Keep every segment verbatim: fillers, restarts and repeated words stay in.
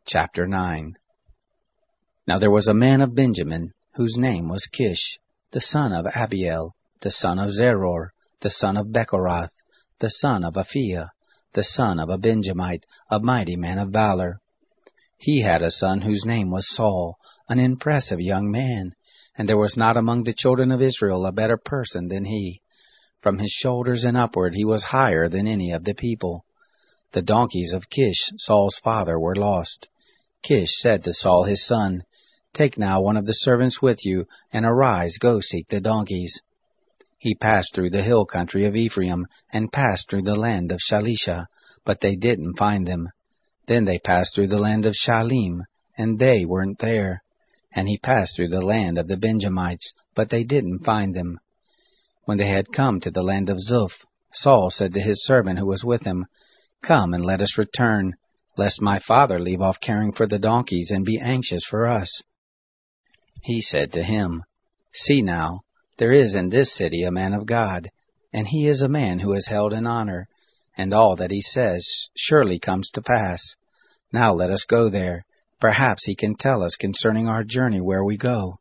Chapter nine. Now there was a man of Benjamin, whose name was Kish, the son of Abiel, the son of Zeror, the son of Bechorath, the son of Aphiah, the son of a Benjamite, a mighty man of valor. He had a son whose name was Saul, an impressive young man, and there was not among the children of Israel a better person than he. From his shoulders and upward he was higher than any of the people. The donkeys of Kish, Saul's father, were lost. Kish said to Saul his son, "Take now one of the servants with you, and arise, go seek the donkeys." He passed through the hill country of Ephraim, and passed through the land of Shalisha, but they didn't find them. Then they passed through the land of Shalim, and they weren't there. And he passed through the land of the Benjamites, but they didn't find them. When they had come to the land of Zuph, Saul said to his servant who was with him, "Come and let us return, lest my father leave off caring for the donkeys and be anxious for us." He said to him, "See now, there is in this city a man of God, and he is a man who is held in honor, and all that he says surely comes to pass. Now let us go there. Perhaps he can tell us concerning our journey where we go."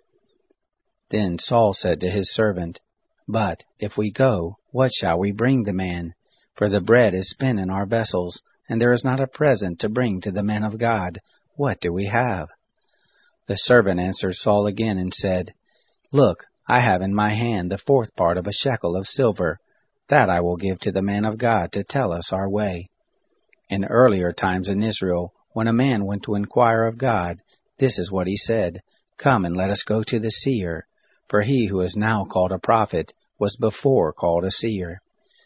Then Saul said to his servant, "But if we go, what shall we bring the man? For the bread is spent in our vessels, and there is not a present to bring to the man of God. What do we have?" The servant answered Saul again and said, "Look, I have in my hand the fourth part of a shekel of silver. That I will give to the man of God to tell us our way." In earlier times in Israel, when a man went to inquire of God, this is what he said, "Come and let us go to the seer." For he who is now called a prophet was before called a seer.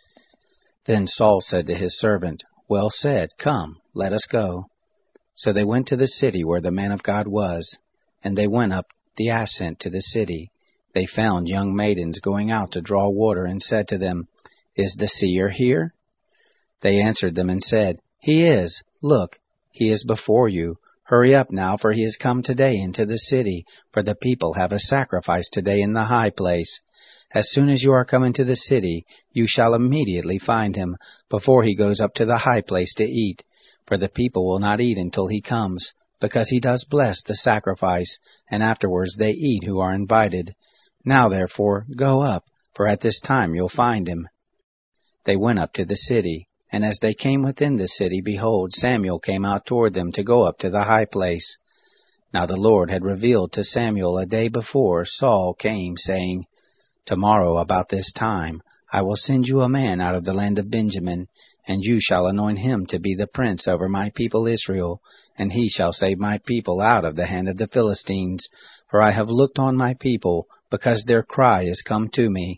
Then Saul said to his servant, "Well said, come, let us go." So they went to the city where the man of God was, and they went up the ascent to the city. They found young maidens going out to draw water, and said to them, "Is the seer here?" They answered them and said, "He is. Look, he is before you. Hurry up now, for he has come today into the city, for the people have a sacrifice today in the high place. As soon as you are come into the city, you shall immediately find him, before he goes up to the high place to eat. For the people will not eat until he comes, because he does bless the sacrifice, and afterwards they eat who are invited. Now therefore go up, for at this time you'll find him." They went up to the city, and as they came within the city, behold, Samuel came out toward them to go up to the high place. Now the Lord had revealed to Samuel a day before Saul came, saying, "Tomorrow about this time I will send you a man out of the land of Benjamin, and you shall anoint him to be the prince over my people Israel, and he shall save my people out of the hand of the Philistines, for I have looked on my people, because their cry is come to me."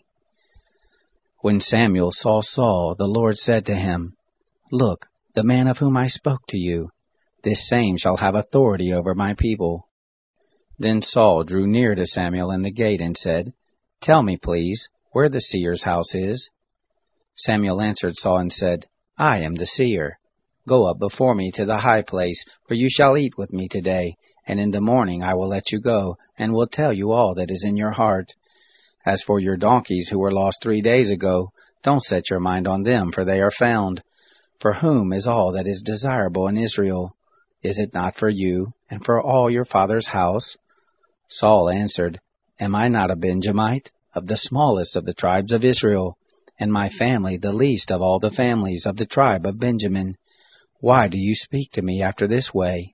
When Samuel saw Saul, the Lord said to him, "Look, the man of whom I spoke to you, this same shall have authority over my people." Then Saul drew near to Samuel in the gate and said, "Tell me, please, where the seer's house is." Samuel answered Saul and said, "I am the seer. Go up before me to the high place, for you shall eat with me today, and in the morning I will let you go, and will tell you all that is in your heart. As for your donkeys who were lost three days ago, don't set your mind on them, for they are found. For whom is all that is desirable in Israel? Is it not for you, and for all your father's house?" Saul answered, "Am I not a Benjamite, of the smallest of the tribes of Israel, and my family the least of all the families of the tribe of Benjamin? Why do you speak to me after this way?"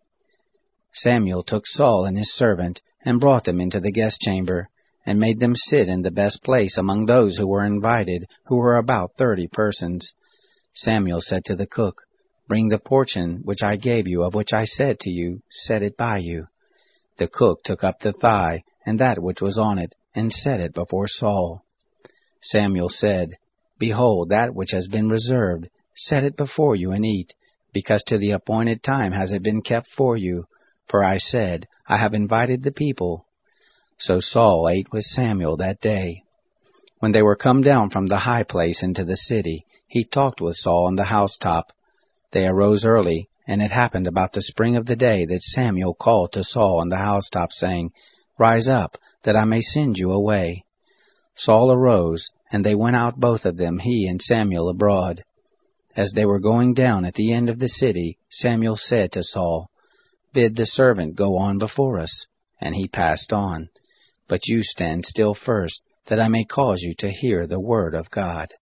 Samuel took Saul and his servant, and brought them into the guest chamber, and made them sit in the best place among those who were invited, who were about thirty persons. Samuel said to the cook, "Bring the portion which I gave you, of which I said to you, set it by you." The cook took up the thigh, and that which was on it, and set it before Saul. Samuel said, "Behold, that which has been reserved, set it before you and eat, because to the appointed time has it been kept for you. For I said, I have invited the people." So Saul ate with Samuel that day. When they were come down from the high place into the city, he talked with Saul on the housetop. They arose early, and it happened about the spring of the day that Samuel called to Saul on the housetop, saying, "Rise up, that I may send you away." Saul arose, and they went out both of them, he and Samuel, abroad. As they were going down at the end of the city, Samuel said to Saul, Bid the servant go on before us. And he passed on. But you stand still first, that I may cause you to hear the word of God.